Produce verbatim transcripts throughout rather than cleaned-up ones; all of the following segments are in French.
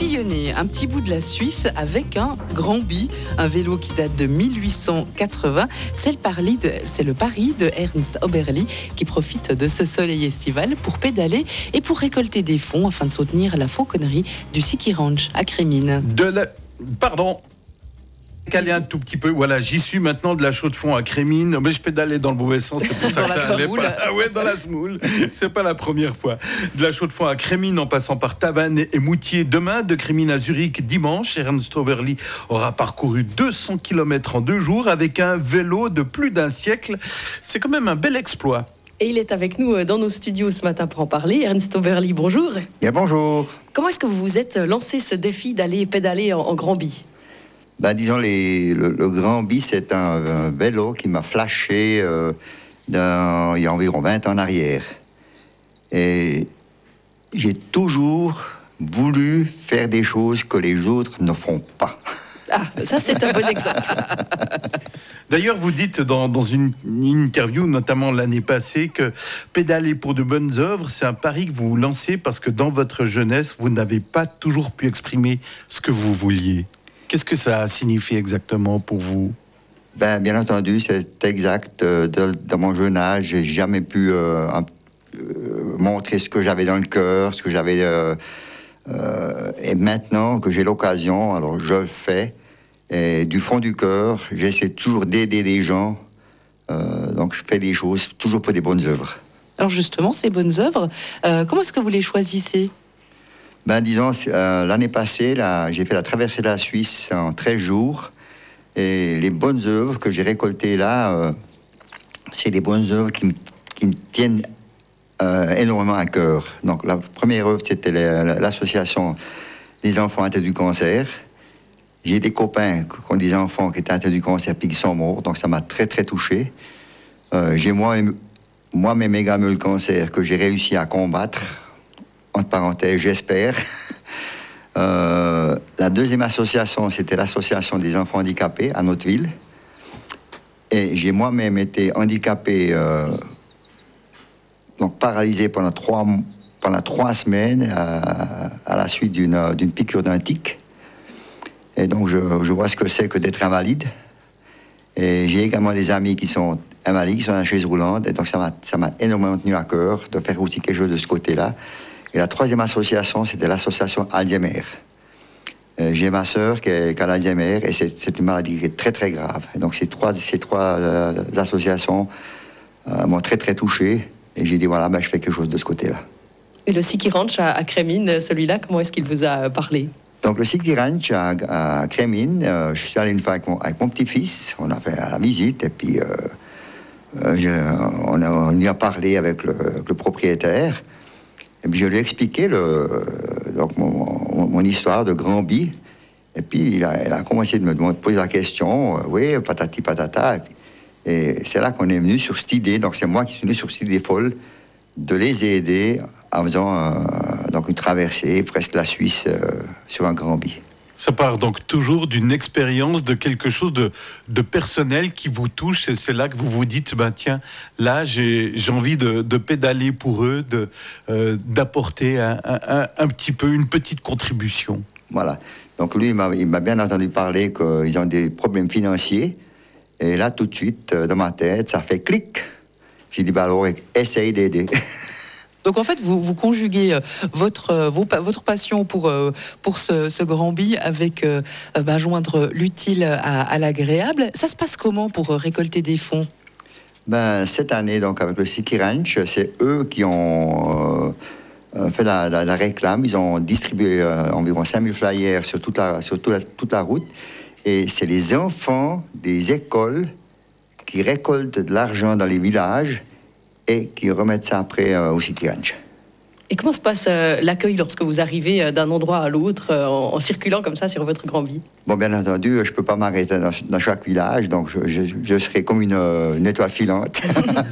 sillonner un petit bout de la Suisse avec un Grand-Bi, un vélo qui date de mille huit cent quatre-vingts. C'est le pari de, c'est le pari de Ernst Oberli qui profite de ce soleil estival pour pédaler et pour récolter des fonds afin de soutenir la fauconnerie du Siki Ranch à Crémine. De la... Pardon Calé un tout petit peu, voilà, j'y suis maintenant de la chaux de fond à Crémine, mais je pédalais dans le mauvais sens, c'est pour ça Dans que la ça allait semoule. pas. Ah ouais, dans la semoule, c'est pas la première fois. De la chaux de fond à Crémine en passant par Tavannes et Moutier demain, de Crémine à Zurich dimanche. Ernst Oberli aura parcouru deux cents kilomètres en deux jours avec un vélo de plus d'un siècle. C'est quand même un bel exploit. Et il est avec nous dans nos studios ce matin pour en parler. Ernst Oberli, bonjour. Bien, bonjour. Comment est-ce que vous vous êtes lancé ce défi d'aller pédaler en, en Grand-Bi ? Ben, disons, les, le, le Grand-Bi, c'est un, un vélo qui m'a flashé euh, dans, il y a environ vingt ans en arrière. Et j'ai toujours voulu faire des choses que les autres ne font pas. Ah, ça c'est un bon exemple. D'ailleurs, vous dites dans, dans une, une interview, notamment l'année passée, que pédaler pour de bonnes œuvres, c'est un pari que vous vous lancez parce que dans votre jeunesse, vous n'avez pas toujours pu exprimer ce que vous vouliez. Qu'est-ce que ça signifie exactement pour vous ? Ben, bien entendu, c'est exact. Euh, de, dans mon jeune âge, j'ai jamais pu euh, euh, montrer ce que j'avais dans le cœur, ce que j'avais. Euh, euh, et maintenant que j'ai l'occasion, alors je le fais. Et du fond du cœur, j'essaie toujours d'aider des gens. Euh, donc, je fais des choses toujours pour des bonnes œuvres. Alors justement, ces bonnes œuvres, euh, comment est-ce que vous les choisissez ? Ben, disons, euh, l'année passée, là, j'ai fait la traversée de la Suisse en treize jours. Et les bonnes œuvres que j'ai récoltées là, euh, c'est des bonnes œuvres qui me, qui me tiennent euh, énormément à cœur. Donc, la première œuvre, c'était l'association des enfants atteints du cancer. J'ai des copains qui ont des enfants qui étaient atteints du cancer puis qui sont morts. Donc, ça m'a très, très touché. Euh, j'ai moi-même, moi-même également le cancer que j'ai réussi à combattre. Entre parenthèses, j'espère. Euh, la deuxième association, c'était l'association des enfants handicapés à notre ville. Et j'ai moi-même été handicapé, euh, donc paralysé pendant trois, pendant trois semaines à, à la suite d'une, d'une piqûre d'un tic. Et donc, je, je vois ce que c'est que d'être invalide. Et j'ai également des amis qui sont invalides, qui sont dans la chaise roulante. Et donc, ça m'a, ça m'a énormément tenu à cœur de faire aussi quelque chose de ce côté-là. Et la troisième association, c'était l'association Alzheimer. Euh, j'ai ma sœur qui, est, qui a l'Alzheimer et c'est, c'est une maladie qui est très très grave. Et donc ces trois, ces trois euh, associations euh, m'ont très très touché. Et j'ai dit voilà, ben, je fais quelque chose de ce côté-là. Et le Siki Ranch à, à Crémine, celui-là, comment est-ce qu'il vous a parlé ? Donc le Siki Ranch à, à Crémine, euh, je suis allé une fois avec mon, avec mon petit-fils. On a fait la visite et puis euh, euh, je, on, a, on y a parlé avec le, le propriétaire. Et puis je lui ai expliqué le, donc mon, mon, mon histoire de Grand-Bi. Et puis il a, il a commencé de me, de me poser la question, euh, oui, patati patata. Et, puis, et c'est là qu'on est venu sur cette idée. Donc c'est moi qui suis venu sur cette idée folle de les aider en faisant euh, donc une traversée presque la Suisse euh, sur un Grand-Bi. Ça part donc toujours d'une expérience, de quelque chose de, de personnel qui vous touche. Et c'est là que vous vous dites, ben tiens, là j'ai, j'ai envie de, de pédaler pour eux, de, euh, d'apporter un, un, un petit peu, une petite contribution. Voilà. Donc lui, il m'a, il m'a bien entendu parler qu'ils ont des problèmes financiers. Et là, tout de suite, dans ma tête, ça fait clic. J'ai dit, ben alors, essaye d'aider. Donc en fait, vous, vous conjuguez votre, vos, votre passion pour, pour ce, ce Grand-Bi avec euh, bah, joindre l'utile à, à l'agréable. Ça se passe comment pour récolter des fonds ? Ben, cette année, donc, avec le Siki Ranch, c'est eux qui ont euh, fait la, la, la réclame. Ils ont distribué euh, environ cinq mille flyers sur, toute la, sur toute, la, toute la route. Et c'est les enfants des écoles qui récoltent de l'argent dans les villages et qui remettent ça après euh, au Siki Ranch. Et comment se passe euh, l'accueil lorsque vous arrivez euh, d'un endroit à l'autre euh, en, en circulant comme ça sur votre Grand-Bi ? Bon, bien entendu, je ne peux pas m'arrêter dans, dans chaque village, donc je, je, je serai comme une, une étoile filante.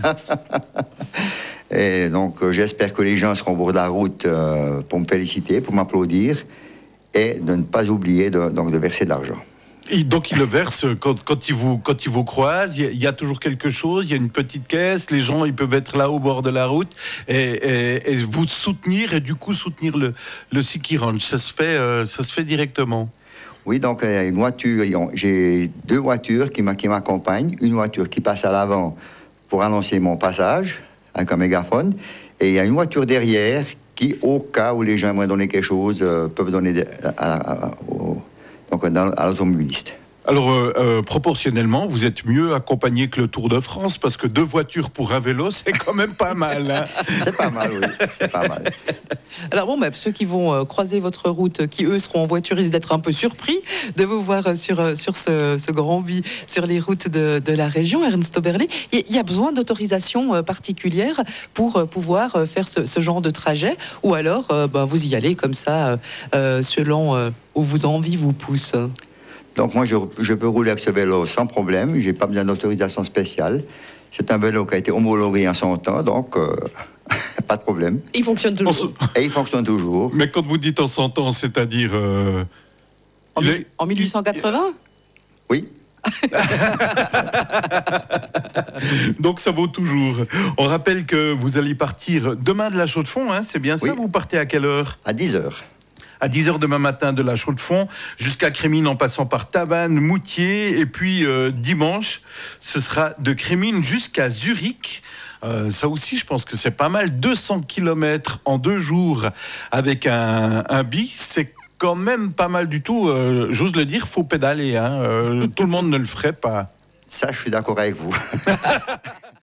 Et donc, j'espère que les gens seront au bord de la route euh, pour me féliciter, pour m'applaudir, et de ne pas oublier de, donc, de verser de l'argent. Et donc, il le verse quand, quand, il vous, quand il vous croise. Il y, a, il y a toujours quelque chose. Il y a une petite caisse. Les gens, ils peuvent être là au bord de la route et, et, et vous soutenir et du coup soutenir le, le Siki Ranch. Ça se fait, euh, ça se fait directement. Oui, donc euh, une voiture. J'ai deux voitures qui m'accompagnent. Une voiture qui passe à l'avant pour annoncer mon passage avec un mégaphone. Et il y a une voiture derrière qui, au cas où les gens aimeraient donner quelque chose, euh, peuvent donner à, à, à, au, donc, dans, à l'automobiliste. Alors, euh, euh, proportionnellement, vous êtes mieux accompagné que le Tour de France, parce que deux voitures pour un vélo, c'est quand même pas mal. Hein. C'est pas mal, oui, c'est pas mal. Alors bon, bah, ceux qui vont euh, croiser votre route, qui eux seront en voiture, risquent d'être un peu surpris de vous voir euh, sur, euh, sur ce, ce grand bi, sur les routes de, de la région, Ernst Oberli. Il y a besoin d'autorisation euh, particulière pour euh, pouvoir euh, faire ce, ce genre de trajet, ou alors euh, bah, vous y allez comme ça, euh, euh, selon euh, où vos envies vous poussent. Donc moi, je, je peux rouler avec ce vélo sans problème. J'ai pas besoin d'autorisation spéciale. C'est un vélo qui a été homologué en son temps, donc euh, pas de problème. Il fonctionne toujours. Et il fonctionne toujours. Mais quand vous dites en son temps, c'est-à-dire... Euh, en, est... en mille huit cent quatre-vingts ? Oui. Donc ça vaut toujours. On rappelle que vous allez partir demain de la Chaux-de-Fonds, hein, c'est bien ça? Oui. Vous partez à quelle heure? À dix heures. À dix heures demain matin de la Chaux-de-Fonds jusqu'à Crémines en passant par Tavannes, Moutier et puis euh, dimanche ce sera de Crémines jusqu'à Zurich. Euh, ça aussi je pense que c'est pas mal, deux cents kilomètres en deux jours avec un, un bi, c'est quand même pas mal du tout. Euh, j'ose le dire, faut pédaler, hein. euh, tout le monde ne le ferait pas. Ça, je suis d'accord avec vous.